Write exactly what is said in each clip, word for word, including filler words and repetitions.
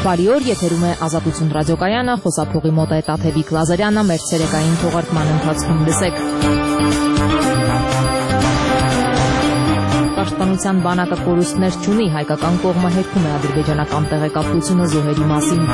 Բարի օր, եթերում է Ազատություն ռադիոկայանը, խոսափողի մոտ է Տաթևիկ Լազարյանը, մեր ցերեկային թողարկման ընթացքում լսեք։ Պաշտպանության բանակը կորուստներ չունի, հայկական կողմը հերքում է ադրբեջանական տեղեկատվությունը զոհերի մասին։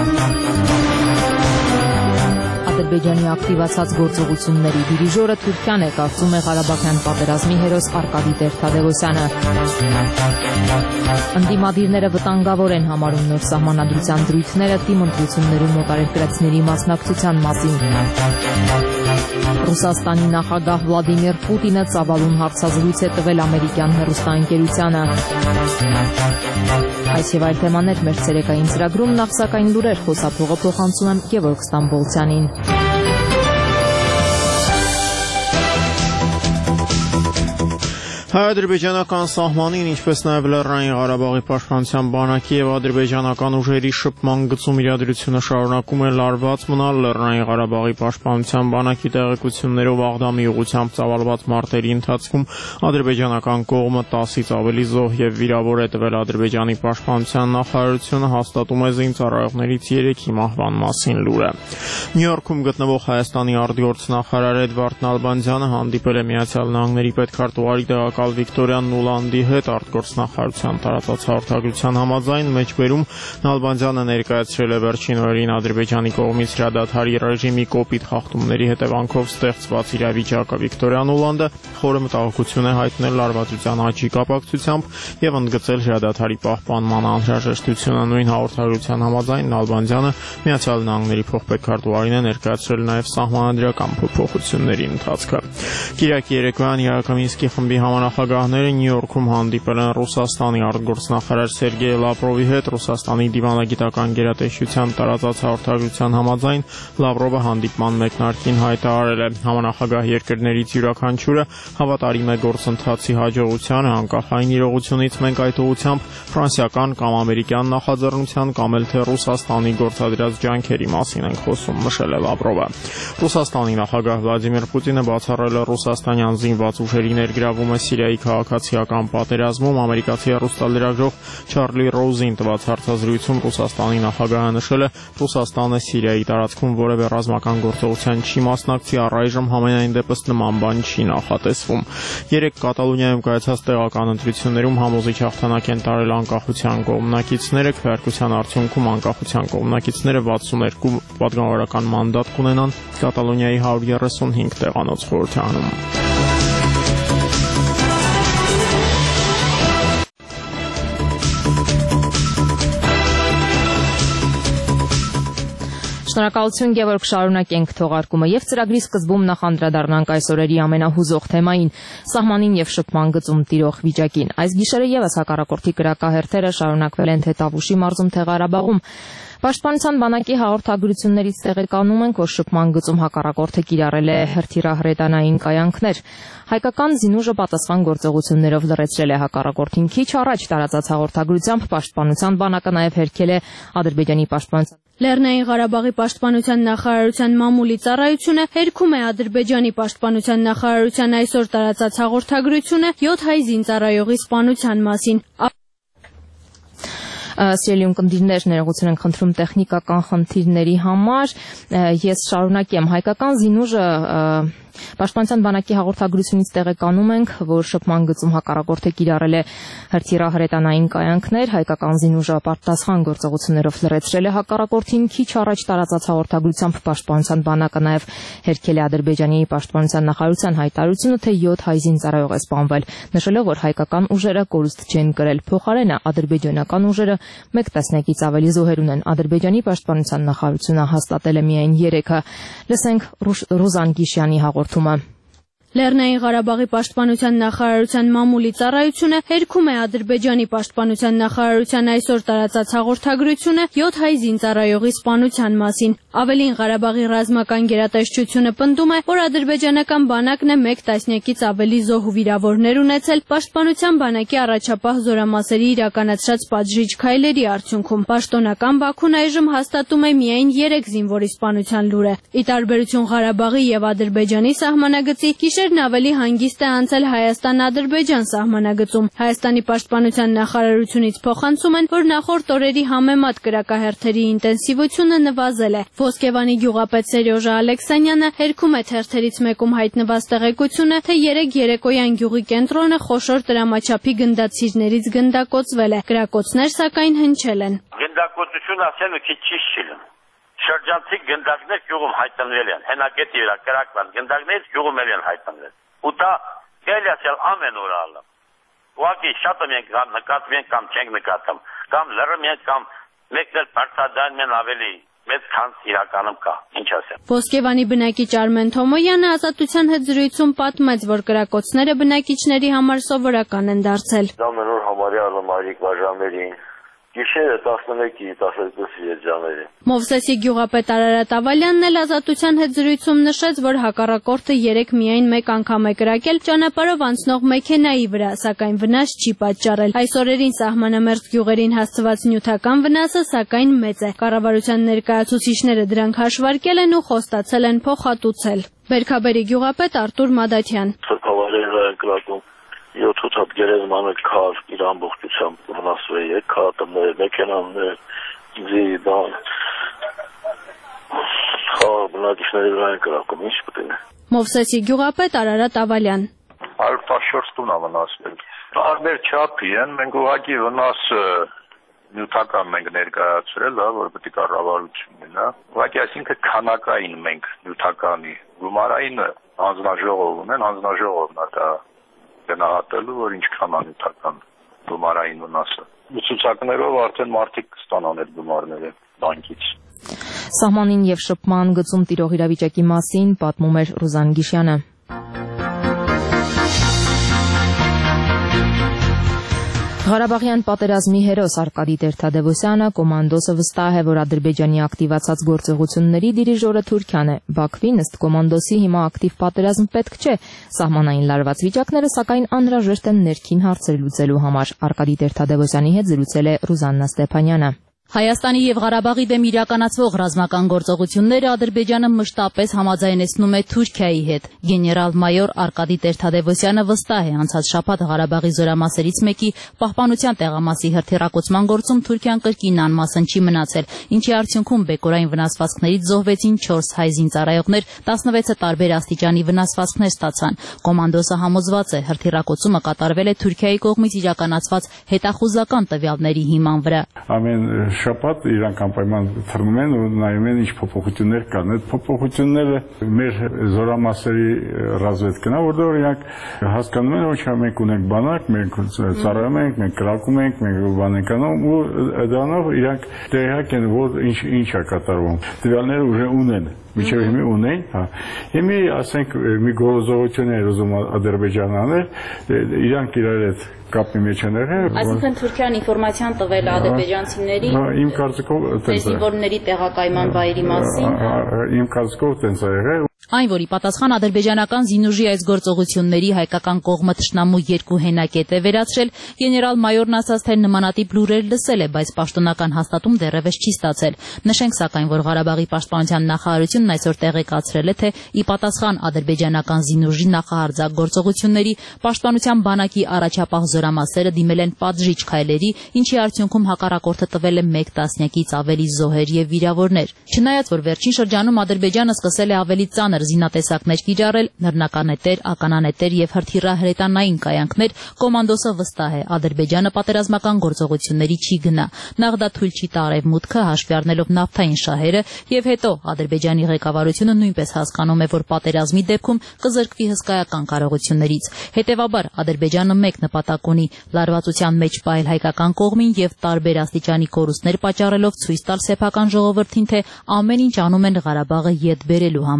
Ադրբեջանի ակտիվացած գործողությունների դիրիժորը Թուրքիան է, կարծում է Ղարաբաղյան պատերազմի հերոս Արկադի Տեր-Թադևոսյանը։ Ընդդիմադիրները վտանգավոր են համարում նոր սահմանադրության դրույթները թիմ ընտրություններում օտարերկրացիների մասնակցության մասին։ Ռուսաստանի նախագահ Վլադիմիր Պուտինը ծավալուն հարցազրույց է տվել ամերիկյան հեռուստաընկերությանը։ Այս եւ այլ թեմաներ մեր ցերեկային ծրագրում, նախ սակայն լուրեր, խոսափողը փոխանցում եմ Գևորգ Ստամբոլցյանին։ Հայ-ադրբեջանական սահմանին, ինչպես նաև Լեռնային Ղարաբաղի պաշտպանության բանակի եւ ադրբեջանական ուժերի շփման գծում իրադրությունը շարունակում է լարված մնալ։ Լեռնային Ղարաբաղի պաշտպանության բանակի տեղեկություններով Աղդամի ուղղությամբ ծավալված մարտերի ընթացքում ադրբեջանական կողմը տասից ավելի զոհ եւ վիրավոր է տվել։ Ադրբեջանի պաշտպանության նախարարությունը հաստատում է զինծառայողներից երեքի մահվան մասին լուրը։ Նյու Յորքում գտնվող Հայաստանի արտգործնախարար Էդվարդ Նալբանդյանը հանդիպել է Միացյալ Նահանգների պետքարտուղարի տեղակալ Վիկտորիա Նուլանդի հետ արտգործնախարարության տարածած հաղորդագրության համաձայն մեջբերում Նալբանդյանը ներկայացրել է վերջին օրերին Ադրբեջանի կողմից հրադադարի ռեժիմի կոպիտ խախտումների հետևանքով ստեղծված իրավիճակը։ Վիկտորիա Նուլանդը խորը մտահոգություն է հայտնել լարվածության աճի կապակցությամբ եւ ընդգծել հրադադարի պահպանման անհրաժեշտությունը։ Նույն հաղորդագրության համաձայն Նալբանդյանը Միացյալ Նահանգների փոխպետքարտուղարին է ներկայացրել նաեւ սահմանադրական փոփոխությունների ընթացքը։ Կիրակի երեկոյան Յակոմինսկի խմբի համանախագահները Նյու Յորքում հանդիպել են Ռուսաստանի արտգործնախարար Սերգեյ Լավրովի հետ։ Ռուսաստանի դիվանագիտական գերատեսչության տարածած հաղորդագրության համաձայն Լավրովը հանդիպման մեկնարկին հայտարարել է. համանախագահ երկրներից յուրաքանչյուրը հավատարիմ է գործընթացի հաջողությանը, անկախ այն իրողությունից մենք այդ ուղղությամբ ֆրանսիական կամ ամերիկյան նախաձեռնության կամ էլ թե Ռուսաստանի գործադրած ջանքերի մասին ենք խոսում, նշել է Լավրովը։ Ռուսաստանի նախագահ Վլադիմիր Պուտինը բացառել է ռուսաստանյան զինված ուժերի ներգրավումը Սիրիայի քաղաքացիական պատերազմում։ Ամերիկացի հեռուստալրագրող Չարլի Ռոուզին տված հարցազրույցում Ռուսաստանի նախագահը նշել է. Ռուսաստանը Սիրիայի տարածքում որևէ ռազմական գործողության չի մասնակցի, առայժմ համենայն դեպս նման բան չի նախատեսվում։ Երեկ Կատալոնիայում կայացած տեղական ընտրություններում համոզիչ հաղթանակ են տարել անկախության կողմնակիցները։ Քվեարկության արդյունքում անկախության կողմնակիցները վաթսուններկու պատգամավորական մանդատ կունենան Կատալոնիայի հարյուր երեսունհինգ տեղանոց խորհրդարանում։ Շնորհակալություն Գևորգ, շարունակենք թողարկումը եւ ծրագրի սկզբում նախ անդրադառնանք այս օրերի ամենահուզող թեմային՝ սահմանին եւ շփման գծում տիրող վիճակին։ Այս գիշերը եւս հակառակորդի կրակահերթերը շարունակվել են թե Տավուշի մարզում, թե Ղարաբաղում։ Պաշտպանության բանակի հաղորդագրություններից տեղեկանում ենք, որ շփման գծում հակառակորդը կիրառել է հրթիռահրետանային կայանքներ։ Հայկական զինուժը պատասխան գործողություններով լռեցրել է հակառակորդին։ Քիչ առաջ տարածած հաղորդագրությամբ պաշտպանության բանակը նաև հերքել է Ադրբեջանի պաշտպանության Լեռնային Ղարաբաղի պաշտպանության նախարարության մամուլի ծառայությունը հերքում է Ադրբեջանի պաշտպանության նախարարության այսօր տարածած հաղորդագրությունը յոթ հայ զինծառայողի սպանության մասին։ Սիրելի ունկնդիրներ, ներողություն ենք խնդրում տեխնիկական խնդիրների համար։ Ես շարունակեմ։ Հայկական զինուժը Պաշտպանության բանակի հաղորդագրությունից տեղեկանում ենք, որ շփման գծում հակառակորդը կիրառել է հրթիռահրետանային կայանքներ, հայկական զինուժը պատասխան գործողություններով լռեցրել է հակառակորդին։ Քիչ առաջ տարածած հաղորդագրությամբ պաշտպանության բանակը նաև հերքել է Ադրբեջանի պաշտպանության նախարարության հայտարարությունը, թե յոթ հայ զինծառայող է սպանվել, նշելով, որ հայկական ուժերը կորուստ չեն կրել։ Փոխարենը ադրբեջանական ուժերը մեկ տասնյակից ավելի զոհեր ունեն։ Ադրբեջանի պաշտպանության նախարարությունը հաստատել է միայն երեքը։ Լսենք Ռուզան Գիշյանի հաղորդումը։ Լեռնային Ղարաբաղի պաշտպանության նախարարության մամուլի ծառայությունը հերքում է Ադրբեջանի պաշտպանության նախարարության այսօր տարածած հաղորդագրությունը յոթ հայ զինծառայողի սպանության մասին։ Ավելին Ղարաբաղի ռազմական գերատեսչությունը պնդում է, որ ադրբեջանական բանակն է մեկ տասնյակից ավելի զոհ ու վիրավորներ ունեցել պաշտպանության բանակի առաջապահ զորամասերի իրականացրած պատժիչ քայլերի արդյունքում։ Պաշտոնական Բաքուն այժմ հաստատում է միայն երեք զինվորի սպանության լուրը։ Ի տարբերություն Ղարաբաղի եւ Ադրբեջանի սահմանագծի, գիշերն ավելի հանգիստ է անցել Հայաստան-Ադրբեջան սահմանագծում։ Հայաստանի պաշտպանության նախարարությունից փոխանցում են, որ նախորդ օրերի համեմատ կրակահերթերի ինտենսիվությունը նվազել է։ Ոսկեվանի գյուղապետ Սերյոժա Ալեքսանյանը հերքում է թերթերից մեկում հայտնված տեղեկությունը, թե երեք երեկոյան գյուղի կենտրոնը խոշոր տրամաչափի գնդացիրներից գնդակոծվել է։ Կրակոցներ սակայն հնչել են։ Գնդակոծություն ասելը քիչ ճիշտ չէ։ Շրջանցիկ գնդակներ գյուղում հայտնվել են։ Հենակետի վրա կրակված գնդակներից գյուղում են հայտնվել։ Ու դա գելիացել ամեն օր ալը։ Ուղղակի շատը մենք կամ նկատում ենք կամ չենք նկատում, կամ լրում ենք կամ մեկներ բարձրադան են ավելի մեծ քան իրականում կա, ինչ ասեմ։ Ոսկեվանի բնակիչ Արմեն Թոմոյանը Ազատության հետ զրույցում պատմեց, որ կրակոցները բնակիչների համար սովորական են դարձել։ Դա մենոր համարյա արմարիկ բաժաններին Գիշերը տասնմեկի տասներկուսի երջաների։ Մովսեսի գյուղապետ Արարատ Ավալյանն էլ Ազատության հետ զրույցում նշեց, որ հակառակորդը երեք միայն մեկ անգամ է կրակել ճանապարհով անցնող մեքենայի վրա, սակայն վնաս չի պատճառել։ Այս օրերին սահմանամերձ գյուղերին հասցված նյութական վնասը սակայն մեծ է։ Կառավարության ներկայացուցիչները դրանք հաշվարկել են ու խոստացել են փոխհատուցել։ Բերքաբերի գյուղապետ Արտուր Մադաթյան։ Յոթ հատ գերեզմանը քար իր ամբողջությամբ վնասվել է, քարատները, մեքենաները, ձի, բան, խաղ բնակիչների վրա են կրակում, ինչ պետք է։ Մովսեսի գյուղապետ Արարատ Ավալյան։ հարյուր տասնչորս տուն է վնասվել։ Տարբեր չափի են, մենք ուղղակի վնասը նյութական մենք ներկայացրել, որ պետք է կառավարություն լինի։ Ուղղակի այսինքն քանակային մենք նյութականի, գումարայինը հանձնաժողով ունեն, հանձնաժողովն է դա գնահատելու, որ ինչքան անյութական գումարային վնասը։ Ցուցակներով արդեն մարդիկ կստանան այդ գումարները բանկից։ Սահմանին եւ շփման գծում տիրող իրավիճակի մասին պատմում էր Ռուզան Գիշյանը։ Ղարաբաղյան պատերազմի հերոս Արկադի Տեր-Թադևոսյանը կոմանդոսը վստահ է, որ Ադրբեջանի ակտիվացած գործողությունների դիրիժորը Թուրքիան է։ Բաքվին ըստ կոմանդոսի հիմա ակտիվ պատերազմ պետք չէ։ Սահմանային լարված վիճակները սակայն անհրաժեշտ են ներքին հարցեր լուծելու համար։ Արկադի Տեր-Թադևոսյանի հետ զրուցել է Ռուզաննա Ստեփանյանը։ Հայաստանի եւ Ղարաբաղի դեմ իրականացվող ռազմական գործողությունները Ադրբեջանը մշտապես համաձայնեցնում է Թուրքիայի հետ։ Գեներալ-մայոր Արկադի Տեր-Թադևոսյանը վստահ է անցած շաբաթ Ղարաբաղի զորամասերից մեկի պահպանության տեղամասի հրթիռակոծման գործում Թուրքիան կրկին անմասն չի մնացել, ինչի արդյունքում բեկորային վնասվածքներից զոհվեցին չորս հայ զինծառայողներ, տասնվեցը տարբեր աստիճանի վնասվածքներ ստացան։ Կոմանդոսը համոզված է, հրթիռակոծումը կատարվել է Թուրքիայի կողմից իրականացված հետախուզական տվյալների հիման վրա։ Շաբաթ իրանք անպայման թռնում են ու նայում են ինչ փոփոխություններ կան։ Այդ փոփոխությունները մեր զորամասերի ռազմավետքն է, որտեղ իրանք հասկանում են, որ մենք ունենք բանակ, մենք ծառայում ենք, մենք կրակում ենք, մենք բան ենք անում ու դրանով իրանք տեղյակ են, որ ինչ ինչ է կատարվում։ Տվյալները ուժը ունեն։ Միջև հիմի ունեն, հա։ Հիմի ասենք մի գործողություն է ուզում Ադրբեջանը անել, իրանք իրար հետ կապի մեջ են եղել։ Այսինքն Թուրքիան ինֆորմացիան տվել ադրբեջանցիների իմ կարծիքով զինվորների տեղակայման վայրի մասին։ Իմ կարծիքով տենց է եղել։ Այն, որ ի պատասխան ադրբեջանական զինուժի այս գործողությունների հայկական կողմը թշնամու երկու հենակետ է վերացրել, գեներալ-մայորն ասաց, թե նմանատիպ լուրեր լսել է, բայց պաշտոնական հաստատում դեռևս չի ստացել։ Նշենք սակայն, որ Ղարաբաղի պաշտպանության նախարարությունն այսօր տեղեկացրել է, թե ի պատասխան ադրբեջանական զինուժի նախահարձակ գործողությունների պաշտպանության բանակի առաջապահ զորամասերը դիմել են պատժիչ քայլերի, ինչի արդյունքում հակառակորդը տվել է մեկ տասնյակից ավելի զոհեր եւ վիրավորներ։ Չնայած որ վերջին շրջանում Ադրբեջանը սկսել է ավելի ծանր զինատեսակներ կիրառել, նռնականետեր, ականանետեր եւ հրթիռահրետանային կայանքներ, կոմանդոսը վստահ է, Ադրբեջանը պատերազմական գործողությունների չի գնա։ Նախ դա թույլ չի տա Արևմուտքը, հաշվի առնելով նավթային շահերը, եւ հետո Ադրբեջանի ղեկավարությունը նույնպես հասկանում է, որ պատերազմի դեպքում կզրկվի հսկայական կարողություններից։ Հետևաբար Ադրբեջանը մեկ նպատակ ունի՝ լարվածության մեջ պահել հայկական կողմին եւ տարբեր աստիճանի կորուստներ պատճառելով ցույց տալ սեփական ժողովրդին, թե ամեն ինչ անում են Ղարաբաղը ետ բերելու համար։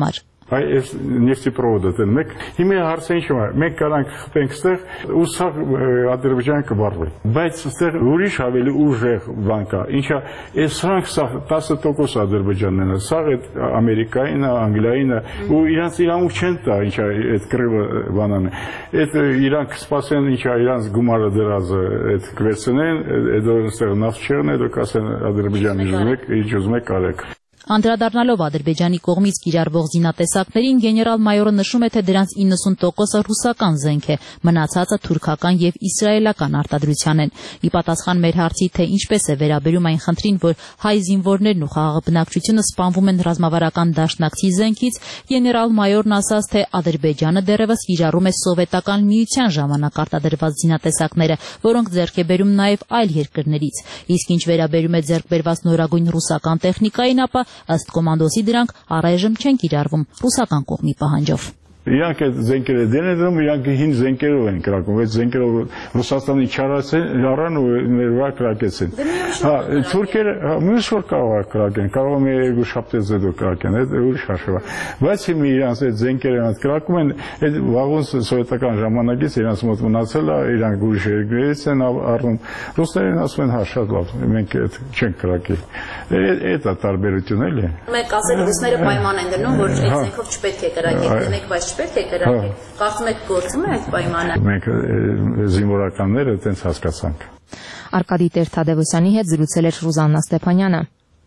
Այ այս նեֆտեպրովոդը դեն մեկ հիմա հարցը ինչ է մենք կարանք խփենք ստեղ ու սա Ադրբեջանը կվառվի բայց ստեղ ուրիշ ավելի ուժեղ բան կա ինչա այս սրանք սա տասը տոկոս Ադրբեջանն է սա այդ Ամերիկային Անգլիային ու իրանց իրանք չեն տա ինչա այդ կռիվը բանան այդ իրանք սպասեն ինչա իրանց գումարը դրած այդ կվերցնեն այդ ստեղ նավթ չեղն է դուք ասեն Ադրբեջանի ուզում եք ինչ ուզում եք արեք Անդրադառնալով Ադրբեջանի կողմից կիրառվող զինատեսակներին գեներալ-մայորը նշում է, թե դրանց իննսուն տոկոսը ռուսական զենք է, մնացածը թուրքական եւ իսրայելական արտադրության են։ Ի պատասխան մեր հարցի, թե ինչպես է վերաբերում այն խնդրին, որ հայ զինվորներն ու խաղաղաբնակչությունը սպանվում են ռազմավարական դաշնակցի զենքից, գեներալ-մայորն ասաց, թե Ադրբեջանը դեռևս կիրառում է սովետական միության ժամանակ արտադրված զինատեսակները, որոնք ձեռք է բերում նաեւ այլ երկրներից։ Իսկ ինչ վերաբերում է ձեռք բերված նորագույն ռուսական տեխնիկային, ապա ըստ կոմանդոսի դրանք առայժմ չեն կիրառվում ռուսական կողմի պահանջով։ Իրանք այդ զենքերը դեն են դնում, իրանք հին զենքերով են կրակում, այդ զենքերով Ռուսաստանի չարան ու մեր վրա կրակեցին։ Հա, թուրքերը մյուս որ կարող է կրակեն, կարող է մի երկու շաբթից հետո կրակեն, այդ ուրիշ հաշվա։ Բայց հիմա իրանք այդ զենքերը իրանք կրակում են, այդ վաղուց սովետական ժամանակից իրանք մոտ մնացել է, իրանք ուրիշ երկրներից են առնում։ Ռուսներն ասում են, հա, շատ լավ, մենք այդ չենք կրակի։ Այդ է տարբերությունը էլի։ Մեկ ասել ռուսները պայման են դնում, որ այդ զենքով չպետք է կրակեն, մենք բայց չպետք է կրակեն։ Կարծում եք գործում է այդ պայմանը։ Մենք զինվորականները այդպես հասկացանք։ Արկադի Տեր-Թադևոսյանի հետ զրուցել էր Ռուզաննա Ստեփանյանը։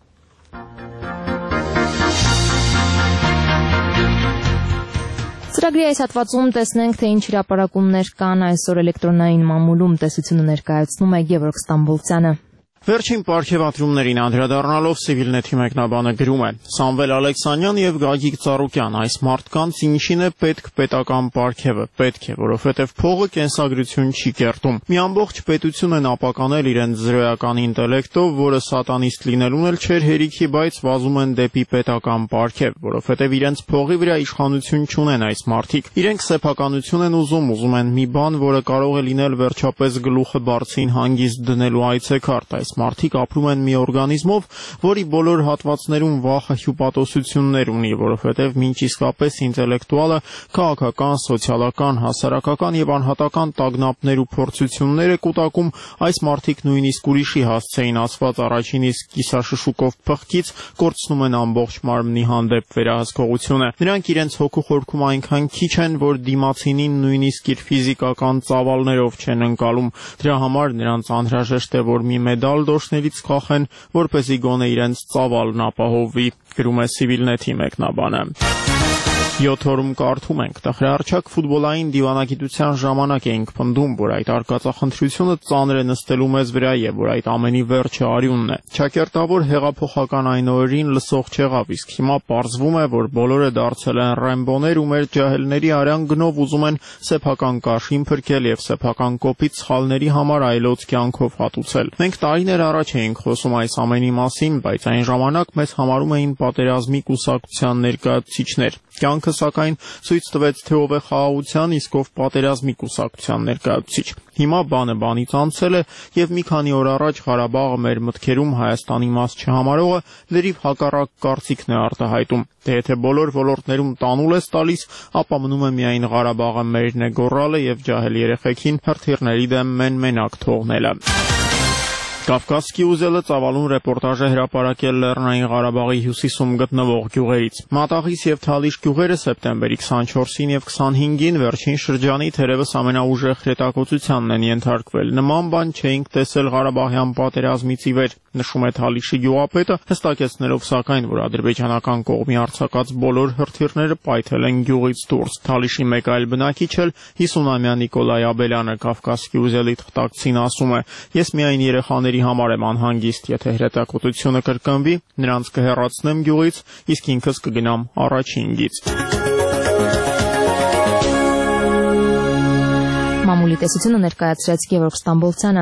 Ծրագրի այս հատվածում տեսնենք, թե ինչ հրապարակումներ կան այսօր էլեկտրոնային մամուլում տեսությունը ներկայացնում է Գևորգ Ստամբոլցյանը։ Վերջին պարգևատրումներին անդրադառնալով Civilnet-ի մեկնաբանը գրում է. Սամվել Ալեքսանյան եւ Գագիկ Ծառուկյան, այս մարդկանց ինչին է պետք պետական պարգևը, պետք է, որովհետեւ փողը կենսագրություն չի կերտում։ Մի ամբողջ պետություն են ապականել իրենց զրոյական ինտելեկտով, որը սատանիստ լինելուն էլ չէր հերիքի, բայց վազում են դեպի պետական պարգև, որովհետեւ իրենց փողի վրա իշխանություն չունեն այս մարդիկ։ Իրենք սեփականություն են ուզում, ուզում են մի բան, որը կարող է լինել վերջապես գլուխը բարձին հանգիստ դնելու այցեքարտ։ Այս մարդիկ ապրում են մի օրգանիզմով, որի բոլոր հատվածներում վախը հյուպատոսություններ ունի, որովհետև մինչ իսկապես ինտելեկտուալը քաղաքական, սոցիալական, հասարակական եւ անհատական տագնապներ ու փորձություններ է կուտակում, այս մարդիկ նույնիսկ ուրիշի հասցեին ասված առաջին իսկ կիսաշշուկով փղկից կորցնում են ամբողջ մարմնի հանդեպ վերահսկողությունը։ Նրանք իրենց հոգու խորքում այնքան քիչ են, որ դիմացինին նույնիսկ իր ֆիզիկական ծավալներով չեն ընկալում։ Դրա համար նրանց անհրաժեշտ է, որ մի մեդալ դոշներից կախեն, որպեսզի գոնե իրենց ծավալն ապահովվի, գրում է Civilnet-ի մեկնաբանը։ Յոթ օրում կարդում ենք, տխրահարչակ ֆուտբոլային դիվանագիտության ժամանակ էինք պնդում, որ այդ արկածախնդրությունը ծանր է նստելու մեզ վրա եւ որ այդ ամենի վերջը արյունն է։ Չակերտավոր հեղափոխական այն օրերին լսող չեղավ, իսկ հիմա պարզվում է, որ բոլորը դարձել են ռեմբոներ ու մեր ջահելների արյան գնով ուզում են սեփական կաշին փրկել եւ սեփական կոպիտ սխալների համար այլոց կյանքով հատուցել։ Մենք տարիներ առաջ էինք խոսում այս ամենի մասին, բայց այն ժամանակ մեզ համարում էին պատերազմի կուսակցության ներկայացուցիչներ։ Կյանքը սակայն ցույց տվեց, թե ով է խաղաղության, իսկ ով պատերազմի կուսակցության ներկայացուցիչ։ Հիմա բանը բանից անցել է եւ մի քանի օր առաջ Ղարաբաղը մեր մտքերում Հայաստանի մաս չհամարողը լրիվ հակառակ կարծիքն է արտահայտում։ Թե եթե բոլոր ոլորտներում տանուլ ես տալիս, ապա մնում է միայն Ղարաբաղը մերն է գոռալը եւ ջահել երեխեքին հրթիռների դեմ մեն-մենակ թողնելը։ Կավկասկի ուզելը ծավալուն ռեպորտաժ է հրապարակել Լեռնային Ղարաբաղի հյուսիսում գտնվող գյուղերից։ Մատաղից եւ Թալիշ գյուղերը սեպտեմբերի քսանչորսին եւ քսանհինգին վերջին շրջանի թերևս ամենաուժեղ հրետակոծությանն են ենթարկվել։ Նման բան չէինք տեսել Ղարաբաղյան պատերազմից ի վեր, նշում է Թալիշի գյուղապետը, հստակեցնելով սակայն, որ ադրբեջանական կողմի արձակած բոլոր հրթիռները պայթել են գյուղից դուրս։ Թալիշի մեկ այլ բնակիչ էլ հիսունամյա Նիկոլայ Աբելյանը Կավկասկի ուզելի թղթակցին ասում է. «Ես միայն երեխաների համար եմ անհանգիստ, եթե հրետակոծությունը կրկնվի, նրանց կհեռացնեմ գյուղից, իսկ ինքս կգնամ առաջինգից»։ Մամուլի տեսությունը ներկայացրեց Գևորգ Ստամբոլցյանը։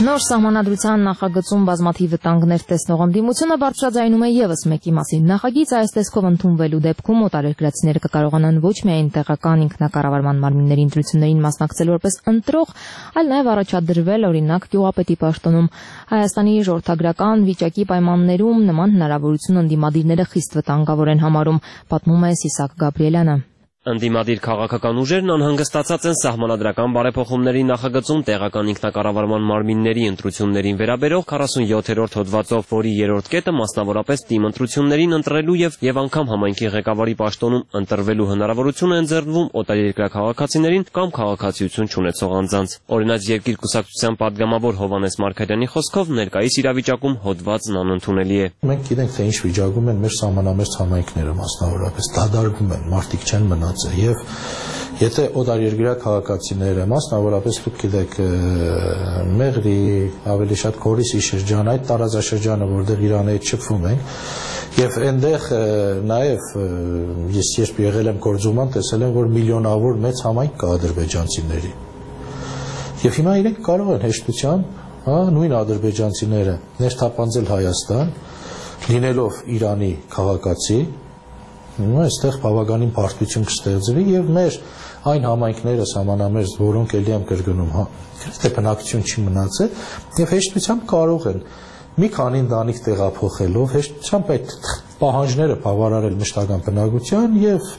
Նոր սահմանադրության նախագծում բազմաթիվ վտանգներ տեսնող ընդդիմությունը բարձրաձայնում է ևս մեկի մասին։ Նախագիծ այս տեսքով ընդունվելու դեպքում օտարերկրացիները կկարողանան ոչ միայն տեղական ինքնակառավարման մարմինների ընտրություններին մասնակցել որպես ընտրող, այլ նաև առաջադրվել օրինակ գյուղապետի պաշտոնում։ Հայաստանի ժողովրդագրական վիճակի պայմաններում նման հնարավորություն ընդդիմադիրները խիստ վտանգավոր են համարում, պատմում է Սիսակ Գաբրիելյանը։ Ընդդիմադիր քաղաքական ուժերն անհանգստացած են սահմանադրական բարեփոխումների նախագծում տեղական ինքնակառավարման մարմինների ընտրություններին վերաբերող քառասունյոթերորդ հոդվածով, որի երրորդ կետը մասնավորապես թիմ ընտրություններին ընտրելու եւ եւ անգամ համայնքի ղեկավարի պաշտոնում ընտրվելու հնարավորություն է ընձեռվում օտարերկրյա քաղաքացիներին կամ քաղաքացիություն չունեցող անձանց։ Օրինակ Երկիր կուսակցության падգամավոր Հովհաննես Մարգարյանի խոսքով ներկայիս իրավիճակում հոդվածն անընդունելի է։ Մենք գիտենք, թե ինչ վիճակում են մեր սահմանամերձ համայնքները, մասնավորապես դադարվում են, մարդիկ չեն մնա Եվ եթե օտարերկրյա քաղաքացիները, մասնավորապես դուք գիտեք Մեղրի, ավելի շատ Գորիսի շրջան, այդ տարածաշրջանը, որտեղ Իրանի հետ շփվում ենք, եւ այնտեղ նաեւ ես երբ եղել եմ գործուման, տեսել եմ, որ միլիոնավոր մեծ համայնք կա ադրբեջանցիների։ Եվ հիմա իրենք կարող են հեշտությամբ, հա, նույն ադրբեջանցիները ներթափանցել Հայաստան, լինելով Իրանի քաղաքացի, այստեղ բավականին բարդություն կստեղծվի եւ մեր այն համայնքները սահմանամերձ, որոնք ելի եմ կրկնում, գրեթե բնակչություն չի մնացել եւ հեշտությամբ կարող են մի քանի ընտանիք տեղափոխելով հեշտությամբ այդ պահանջները բավարարել մշտական բնակության եւ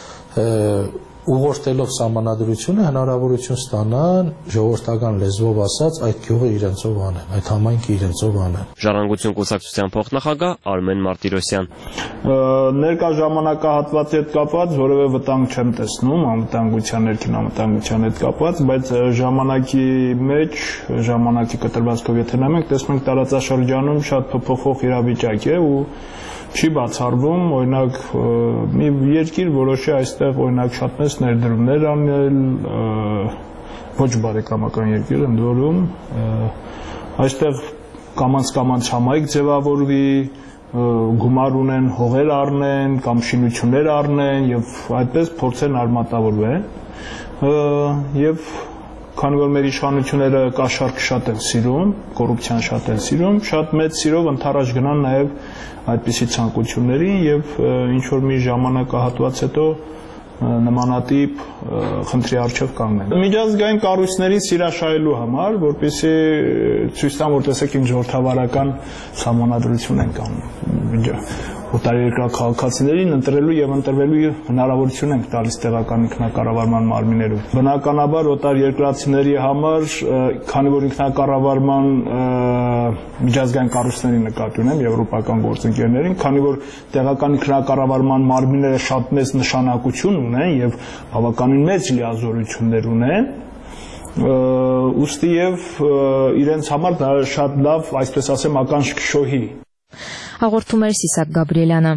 ուղղորդելով սահմանադրությունը հնարավորություն ստանան ժողովրդական լեզվով ասած այդ գյուղը իրենցով անեն, այդ համայնքը իրենցով անեն։ Ժառանգություն կուսակցության փոխնախագահ Արմեն Մարտիրոսյան։ Ներկա ժամանակահատվածի հետ կապված որևէ վտանգ չեմ տեսնում, անվտանգության ներքին անվտանգության հետ կապված, բայց ժամանակի մեջ, ժամանակի կտրվածքով եթե նայենք, տեսնում ենք տարածաշրջանում շատ փոփոխող իրավիճակ է ու չի բացառվում, օրինակ մի երկիր որոշի այստեղ օրինակ շատ մեծ ներդրումներ անել, ոչ բարեկամական երկիր ընդ որում, այստեղ կամանց-կամանց համայնք ձևավորվի, գումար ունեն, հողեր առնեն կամ շինություններ առնեն եւ այդպես փորձեն արմատավորվել եւ քանի որ մեր իշխանությունները կաշառք շատ են սիրում, կոռուպցիան շատ են սիրում, շատ մեծ սիրով ընդառաջ գնան նաև այդպիսի ցանկությունների եւ ինչ որ մի ժամանակահատված հետո նմանատիպ խնդրի առջև կանգնեն։ Միջազգային կառույցներին սիրաշահելու համար, որպեսզի ցույց տան, որ տեսեք ինչ ժողովրդավարական սահմանադրություն են կանում։ Օտարերկրյա քաղաքացիներին ընտրելու եւ ընտրվելու հնարավորություն ենք տալիս տեղական ինքնակառավարման մարմիններում։ Բնականաբար օտարերկրացիների համար, քանի որ ինքնակառավարման միջազգային կառույցների նկատի ունեմ եվրոպական գործընկերներին, քանի որ տեղական ինքնակառավարման մարմինները շատ մեծ նշանակություն ունեն եւ բավականին մեծ լիազորություններ ունեն, ուստի եւ իրենց համար դա շատ լավ, այսպես ասեմ, ականջքշոհի։ Հաղորդում էր Սիսակ Գաբրիելյանը։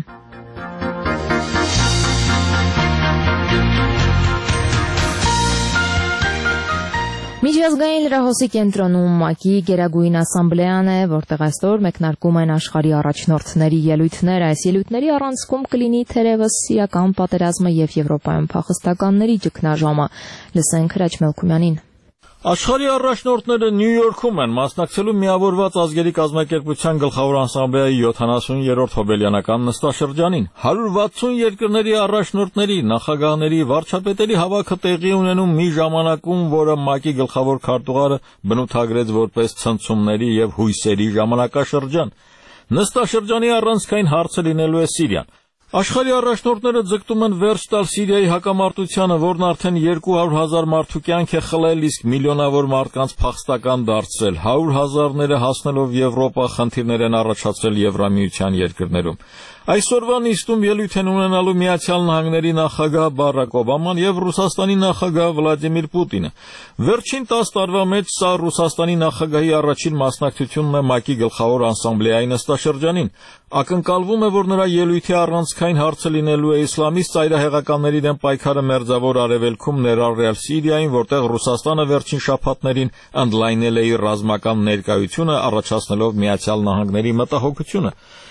Միջազգային լրահոսի կենտրոնում ՄԱԿ-ի Գերագույն ասամբլեան է, որտեղ այսօր մեկնարկում են աշխարհի առաջնորդների ելույթներ։ Այս ելույթների առանցքում կլինի թերևս սիրիական պատերազմը եւ Եվրոպայում փախստականների ճգնաժամը։ Լսենք Հրաչ Մելքումյանին։ Աշխարհի առաջնորդները Նյու Յորքում են մասնակցելու Միավորված ազգերի կազմակերպության գլխավոր ասամբլեայի յոթանասուներորդ հոբելյանական նստաշրջանին։ հարյուր վաթսուն երկրների առաջնորդների, նախագահների, վարչապետերի հավաքը տեղի ունենում մի ժամանակում, որը ՄԱԿ-ի գլխավոր քարտուղարը բնութագրեց որպես ցնցումների եւ հույսերի ժամանակաշրջան։ Նստաշրջանի առանցքային հարցը լինելու է Սիրիան։ Աշխարհի առաջնորդները ձգտում են վերջ տալ Սիրիայի հակամարտությանը, որն արդեն երկու հարյուր հազար մարդու կյանք է խլել, իսկ միլիոնավոր մարդկանց փախստական դարձրել, հարյուր հազարները հասնելով Եվրոպա խնդիրներ են առաջացրել Եվրամիության երկրներում։ Այսօրվա նիստում ելույթ են ունենալու Միացյալ Նահանգների նախագահ Բարակ Օբաման եւ Ռուսաստանի նախագահ Վլադիմիր Պուտինը։ Վերջին տասը տարվա մեջ սա Ռուսաստանի նախագահի առաջին մասնակցությունն է ՄԱԿ-ի գլխավոր ասամբլեայի նստաշրջանին։ Ակնկալվում է, որ նրա ելույթի առանցքային հարցը լինելու է իսլամիստ ծայրահեղականների դեմ պայքարը Մերձավոր Արևելքում, ներառյալ Սիրիային, որտեղ Ռուսաստանը վերջին շաբաթներին ընդլայնել է իր ռազմական ներկայությունը, առաջացնելով Միացյալ Նահանգների մտահոգությունը։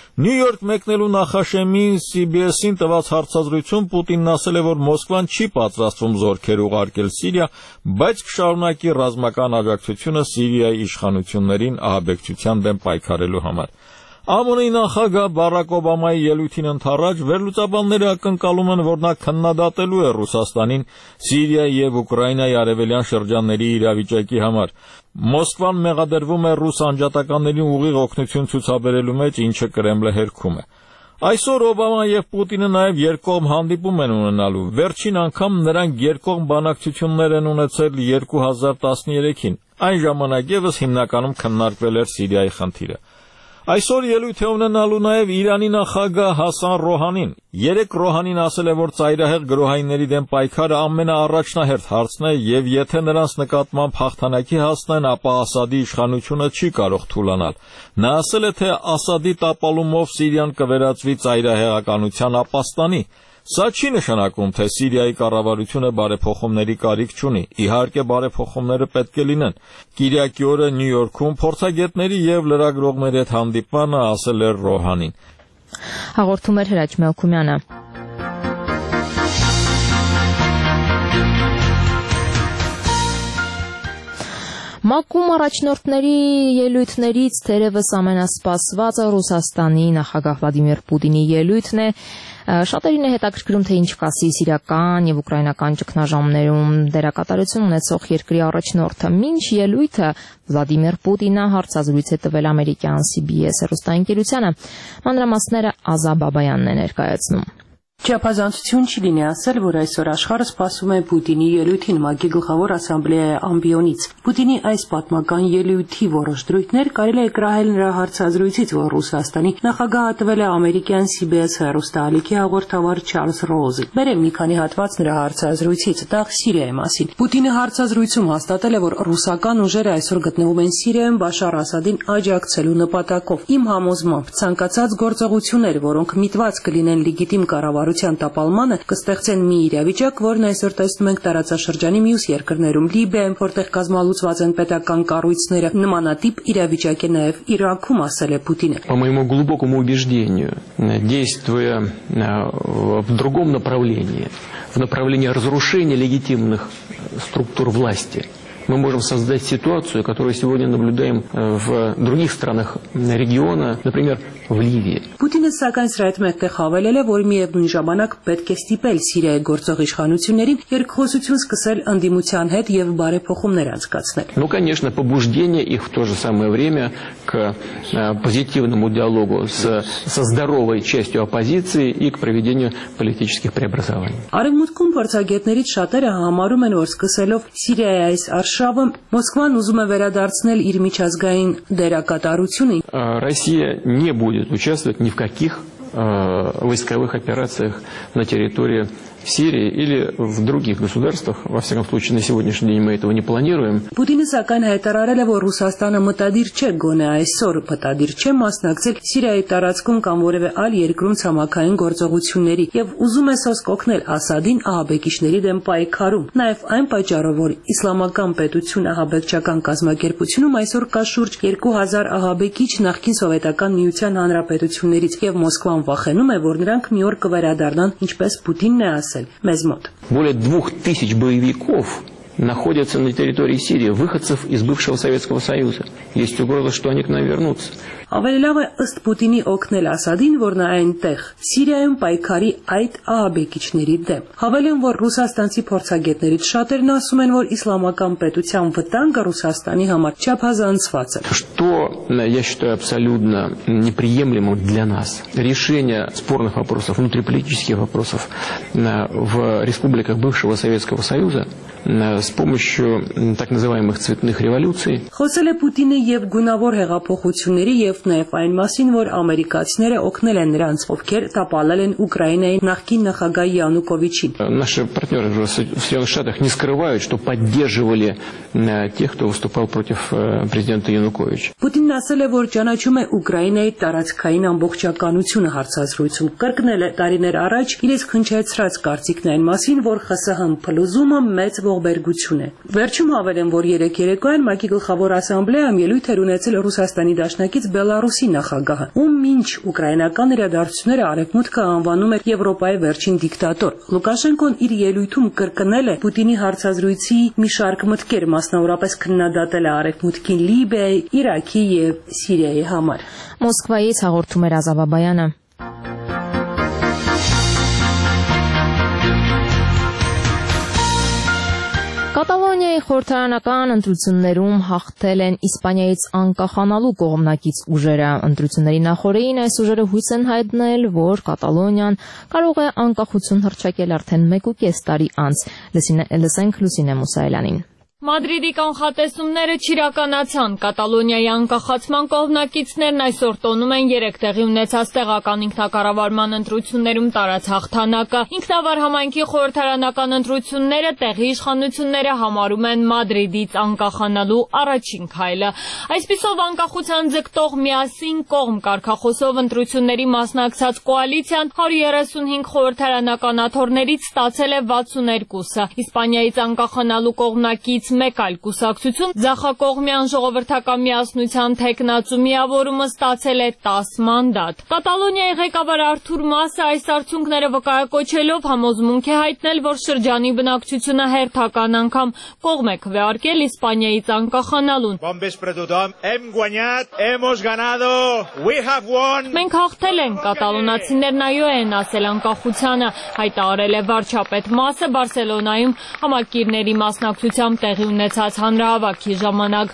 Նյու Յորք մեկնելու նախաշեմին C B S-ին տված հարցազրույցում Պուտինն ասել է, որ Մոսկվան չի պատրաստվում զորքեր ուղարկել Սիրիա, բայց կշարունակի ռազմական աջակցությունը Սիրիայի իշխանություններին ահաբեկչության դեմ պայքարելու համար։ ԱՄՆ-ի նախագահ Բարակ Օբամայի ելույթին ընդառաջ վերլուծաբանները ակնկալում են, որ նա քննադատելու է Ռուսաստանին Սիրիայի եւ Ուկրաինայի արևելյան շրջանների իրավիճակի համար։ Մոսկվան մեղադրվում է ռուս անջատականներին ուղիղ օգնություն ցուցաբերելու մեջ, ինչը Կրեմլը հերքում է։ Այսօր Օբաման եւ Պուտինը նաեւ երկկողմ հանդիպում են ունենալու։ Վերջին անգամ նրանք երկկողմ բանակցություններ են ունեցել երկու հազար տասներեքին։ Այն ժամանակ եւս հիմնականում քննարկվել էր Սիրիայի խնդիրը։ Այսօր ելույթ է ունենալու նաև Իրանի նախագահ Հասան Ռոհանին։ Երեկ Ռոհանին ասել է, որ ծայրահեղ գրոհայինների դեմ պայքարը ամենաառաջնահերթ հարցն է եւ եթե նրանց նկատմամբ հաղթանակի հասնեն, ապա Ասադի իշխանությունը չի կարող թուլանալ։ Նա ասել է, թե Ասադի տապալումով Սիրիան կվերածվի ծայրահեղականության ապաստանի։ Սա չի նշանակում, թե Սիրիայի կառավարությունը բարեփոխումների կարիք չունի։ Իհարկե բարեփոխումները պետք է լինեն։ Կիրակի օրը Նյու Յորքում փորձագետների եւ լրագրողների հետ հանդիպմանը ասել էր Ռոհանին։ Հաղորդում էր Հրաչ Մելքումյանը։ ՄԱԿ-ում առաջնորդների ելույթներից թերևս ամենասպասվածը Ռուսաստանի նախագահ Վլադիմիր Պուտինի ելույթն է։ Շատերին է հետաքրքրում, թե ինչ կասի սիրիական եւ ուկրաինական ճգնաժամերում դերակատարություն ունեցող երկրի առաջնորդը։ Մինչ ելույթը Վլադիմիր Պուտինը հարցազրույց է տվել ամերիկյան C B S հեռուստաընկերությանը։ Մանրամասները Ազա Բաբայանն է ներկայացնում։ Չափազանցություն չի լինի ասել, որ այսօր աշխարհը սպասում է Պուտինի ելույթին ՄԱԿ-ի գլխավոր ասամբլեայի ամբիոնից։ Պուտինի այս պատմական ելույթի որոշ դրույթներ կարելի է կրահել նրա հարցազրույցից, որ Ռուսաստանի նախագահը տվել է ամերիկյան C B S հեռուստաալիքի հաղորդավար Չարլզ Ռոուզի։ Բերեմ մի քանի հատված նրա հարցազրույցից, դա Սիրիայի մասին։ Պուտինը հարցազրույցում հաստատել է, որ ռուսական ուժերը այսօր գտնվում են Սիրիայում Բաշար Ասադին աջակցելու նպատակով։ Իմ համոզմամբ ցանկացած գործողություններ, որոնք միտված կլինեն լեգիտիմ կառավարության տապալմանը, կստեղծեն մի իրավիճակ, որն այսօր տեսնում ենք տարածաշրջանի մյուս երկրներում, Լիբիայում, որտեղ կազմալուծված են պետական կառույցները, նմանատիպ իրավիճակ է նաև Իրաքում, ասել է Պուտինը։ По моему глубокому убеждению, действуя в другом направлении, в направлении разрушения легитимных структур власти, мы можем создать ситуацию, которую сегодня наблюдаем в других странах региона, например, в Ливии. Պուտինը սակայն սրա հետ մեկտեղ հավելել է, որ միևնույն ժամանակ պետք է ստիպել Սիրիայի գործող իշխանություններին երկխոսություն սկսել ընդդիմության հետ եւ բարեփոխումներ անցկացնել։ Ну, конечно, побуждение их в то же самое время к позитивному диалогу с, со здоровой частью оппозиции и к проведению политических преобразований. Արևմուտքում փորձագետներից շատերը համարում են, որ սկսելով Սիրիայի այս արշավը Մոսկվան ուզում է վերադարձնել իր միջազգային դերակատարությունը։ Россия не будет участвовать ни в каких э, войсковых операциях на территории Сирии или в других государствах. Во всяком случае, на сегодняшний день мы этого не планируем. Պուտինը սակայն հայտարարել է, որ Ռուսաստանը մտադիր չէ գոնե այսօր մտադիր չէ մասնակցել Սիրիայի տարածքում կամ որևէ այլ երկրում ցամաքային գործողությունների եւ ուզում է սոսկ օգնել Ասադին ահաբեկիչների դեմ պայքարում։ Նաեւ այն պատճառով, որ իսլամական պետություն ահաբեկչական կազմակերպությունում այսօր կա շուրջ երկու հազար ահաբեկիչ նախկին սովետական միության հանրապետություններից եւ Մոսկվան վախենում է, որ նրանք մի օր կվերադառնան, ինչպես Պուտինն է ասել։ Более двух тысяч боевиков находятся на территории Сирии, выходцев из бывшего Советского Союза. Есть угроза, что они к нам вернутся. Ավելի լավ է ըստ Պուտինի օգնել Ասադին, որ նա այնտեղ Սիրիայում պայքարի այդ ահաբեկիչների դեմ։ Հավելում, որ ռուսաստանցի փորձագետներից շատերն ասում են, որ իսլամական պետության վտանգը Ռուսաստանի համար չափազանցված է։ Что я считаю абсолютно неприемлемым для нас. Решение спорных вопросов, внутриполитических вопросов в республиках бывшего Советского Союза с помощью так называемых цветных революций. Խոսել է Պուտինը եւ գունավոր հեղափոխությունների եւ նաեւ այն մասին, որ ամերիկացիները օգնել են նրանց, ովքեր տապալել են Ուկրաինայի նախկին նախագահ Յանուկովիչին։ Наши партнеры в Соединенных Штатах не скрывают, что поддерживали тех, кто выступал против президента Януковича. Պուտինն ասել է, որ ճանաչում է Ուկրաինայի տարածքային ամբողջականությունը հարցազրույցում։ Կրկնել է տարիներ առաջ իրենց քնչեցրած կարծիքն այն մասին, որ ԽՍՀՄ փլուզումը մեծ ողբերգություն ուղղություն է։ Վերջում հավելեմ, որ երեք երեկոյան ՄԱԿ-ի գլխավոր ասամբլեայում ելույթ էր ունեցել Ռուսաստանի դաշնակից Բելարուսի նախագահը, ում մինչ ուկրաինական իրադարձությունները Արևմուտքը անվանում էր Եվրոպայի վերջին դիկտատոր։ Լուկաշենկոն իր ելույթում կրկնել է Պուտինի հարցազրույցի մի շարք մտքեր, մասնավորապես քննադատել է Արևմուտքին Լիբիայի, Իրաքի եւ Սիրիայի համար։ Մոսկվայից հաղորդում էր Ազա Բաբայանը։ Կատալոնիայի խորհրդարանական ընտրություններում հաղթել են Իսպանիայից անկախանալու կողմնակից ուժերը։ Ընտրությունների նախօրեին այս ուժերը հույս են հայտնել, որ Կատալոնիան կարող է անկախություն հռչակել արդեն մեկ ու կես տարի անց։ Լսենք Լուսինե Մուսայելյանին։ Մադրիդի կանխատեսումները չիրականացան։ Կատալոնիայի անկախացման կողմնակիցներն այսօր տոնում են երեք տեղի ունեցած տեղական ինքնակառավարման ընտրություններում տարած հաղթանակը։ Ինքնավար համայնքի խորհրդարանական ընտրությունները տեղի իշխանությունները համարում են Մադրիդից անկախանալու առաջին քայլը։ Այսպիսով անկախության ձգտող միասին կողմ կարգախոսով ընտրությունների մասնակցած կոալիցիան հարյուր երեսունհինգ խորհրդարանական աթոռներից ստացել է վաթսուներկուսը։ Իսպանիայից անկախանալու կողմնակից մեկ այլ կուսակցություն ձախակողմյան ժողովրդական միասնության թեկնածու միավորումը ստացել է տաս մանդատ։ Կատալոնիայի ղեկավար Արթուր Մասը այս արդյունքները վկայակոչելով համոզմունք է հայտնել, որ շրջանի բնակչությունը հերթական անգամ կողմ է քվեարկել Իսպանիայից անկախանալուն։ Մենք հաղթել ենք, կատալոնացիներն այո են ասել անկախությանը, հայտարարել է վարչապետ Մասը Բարսելոնայում համակիրների մասնակցությամբ տեղի ունեցած հանրահավաքի ժամանակ։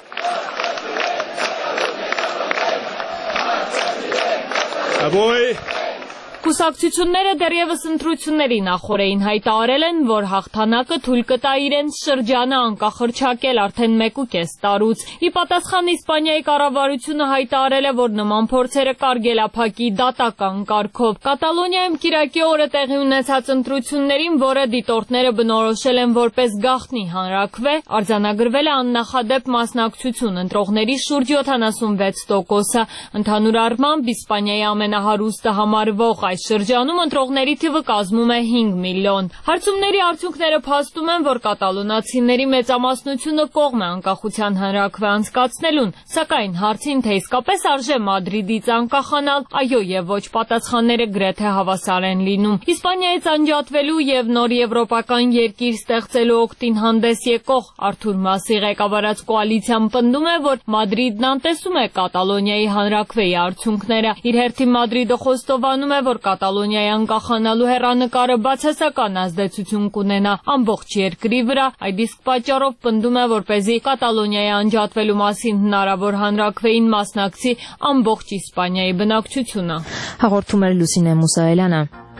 Կուսակցությունները դեռևս ընտրությունների նախօրեին հայտարարել են, որ հաղթանակը թույլ կտա իրենց շրջանը անկախ հռչակել արդեն մեկ ու կես տարուց։ Ի պատասխան Իսպանիայի կառավարությունը հայտարարել է, որ նման փորձերը կարգելափակի դատական կարգով։ Կատալոնիայում կիրակի օրը տեղի ունեցած ընտրություններին, որը դիտորդները բնորոշել են որպես գաղտնի հանրաքվե, արձանագրվել է աննախադեպ մասնակցություն, ընտրողների շուրջ յոթանասունվեց տոկոսը։ Ընդհանուր առմամբ Իսպանիայի ամենահարուստը համարվող այս շրջանում ընտրողների թիվը կազմում է հինգ միլիոն։ Հարցումների արդյունքները փաստում են, որ կատալոնացիների մեծամասնությունը կողմ է անկախության հանրաքվե անցկացնելուն, սակայն հարցին, թե իսկապես արժե Մադրիդից անկախանալ, այո եւ ոչ պատասխանները գրեթե հավասար են լինում։ Իսպանիայից անջատվելու եւ նոր եվրոպական երկիր ստեղծելու օգտին հանդես եկող Արթուր Մասի ղեկավարած կոալիցիան պնդում է, որ Մադրիդն անտեսում է Կատալոնիայի հանրաքվեի արդյունքները։ Իր հերթին Մադրիդը խոստովանում է, որ Կատալոնիայի անկախանալու հեռանկարը բացասական ազդեցություն կունենա ամբողջ երկրի վրա, այդ իսկ պատճառով պնդում է, որպեսզի Կատալոնիայի անջատվելու մասին հնարավոր հանրաքվեին մասնակցի ամբողջ Իսպանիայի բնակչությունը։ Հաղորդում էր Լուսինե Մուսայելյանը։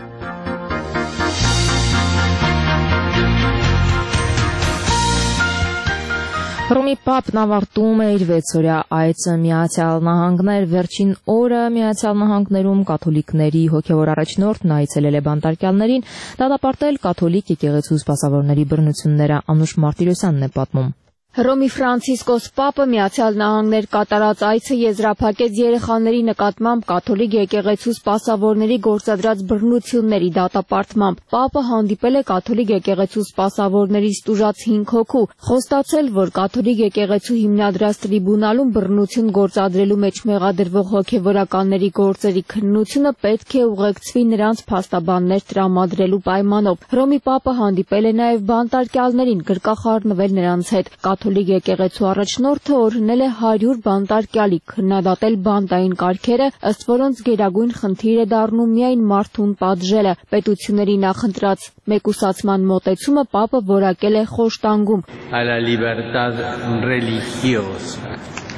Ռոմի Պապն ավարտում է իր վեցօրյա այցը Միացյալ Նահանգներ։ Վերջին օրը Միացյալ Նահանգներում կաթոլիկների հոգևոր առաջնորդն այցելել է բանտարկյալներին, դատապարտել կաթոլիկ եկեղեցու սպասավորների բռնությունները։ Անուշ Մարտիրոսյանն է պատմում։ Ռոմի Ֆրանցիսկոս Պապը Միացյալ Նահանգներ կատարած այցը եզրափակեց երեխաների նկատմամբ կաթոլիկ եկեղեցու սպասավորների գործադրած բռնությունների դատապարտմամբ։ Պապը հանդիպել է կաթոլիկ եկեղեցու սպասավորներից տուժած հինգ հոգու, խոստացել, որ կաթոլիկ եկեղեցու հիմնադրած տրիբունալում բռնություն գործադրելու մեջ մեղադրվող հոգևորականների գործերի քննությունը պետք է ուղեկցվի նրանց փաստաբաններ տրամադրելու պայմանով։ Ռոմի Պապը հանդիպել է նաև բանտարկյալներին, գրկախառնվել նրանց հետ։ Կաթոլիկ եկեղեցու առաջնորդը օրհնել է հարյուր բանտարկյալի, քննադատել բանտային կարգերը, ըստ որոնց գերագույն խնդիր է դառնում միայն մարդուն պատժելը։ Պետությունների նախընտրած մեկուսացման մոտեցումը Պապը որակել է խոշտանգում։ A la libertad religiosa.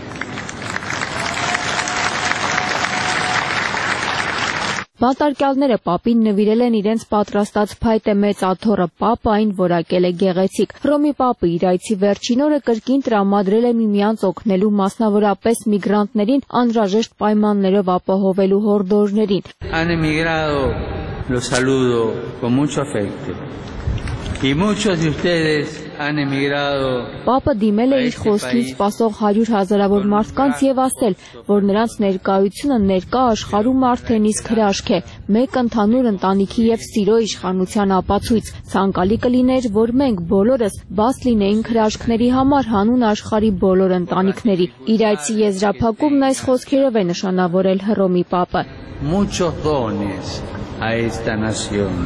Բանտարկյալները Պապին նվիրել են իրենց պատրաստած փայտե մեծ աթոռը, Պապը այն որակել է գեղեցիկ։ Ռոմի Պապը իր այցի վերջին օրը կրկին տրամադրել է միմյանց օգնելու, մասնավորապես միգրանտներին անհրաժեշտ պայմաններով ապահովելու հորդորներին։ Han emigrado, los saludo con mucho afecto. Y muchos de ustedes han emigrado. Պապը դիմել է իր խոսքին սպասող հարյուր հազարավոր մարդկանց եւ ասել, որ նրանց ներկայությունը ներկա աշխարհում արդեն իսկ հրաշք է, մեկ ընդհանուր ընտանիքի եւ սիրո իշխանության ապացույց։ Ցանկալի կլիներ, որ մենք բոլորս բաց լինեինք հրաշքների համար հանուն աշխարհի բոլոր ընտանիքների։ Իր այցի եզրափակումն այս խոսքերով է նշանավորել Հռոմի պապը։ Muchos dones a esta nación.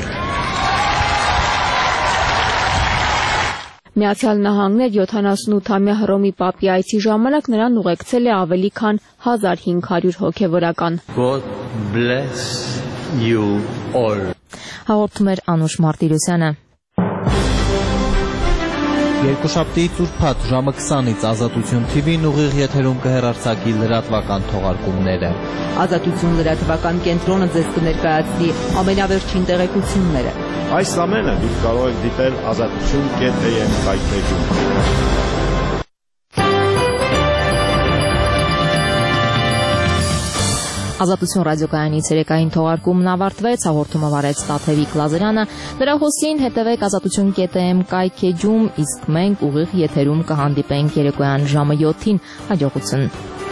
Միացյալ Նահանգներ յոթանասունութամյա Հռոմի պապի այցի ժամանակ նրան ուղեկցել է ավելի քան հազար հինգ հարյուր հոգևորական։ God bless you all. Հաղորդում էր Անուշ Մարտիրոսյանը։ Երկուշաբթի ծուրփաթ ժամը քսանից Ազատություն թի վին ուղիղ եթերում կհեռարձակի լրատվական թողարկումները։ Ազատություն լրատվական կենտրոնը ձեզ կներկայացնի ամենավերջին տեղեկությունները։ Այս ամենը դուք կարող եք դիտել ազատություն կետ է եմ կայքեջում։ Ազատություն ռադիոկայանի ցերեկային թողարկումն ավարտվեց, հաղորդումը վարեց Տաթևիկ Լազարյանը, դրա հոսին հետևեք ազատություն կետ է եմ կայքեջում, իսկ մենք ուղիղ եթերում կհանդիպենք երեկոյան ժամը յոթին, հաջողություն։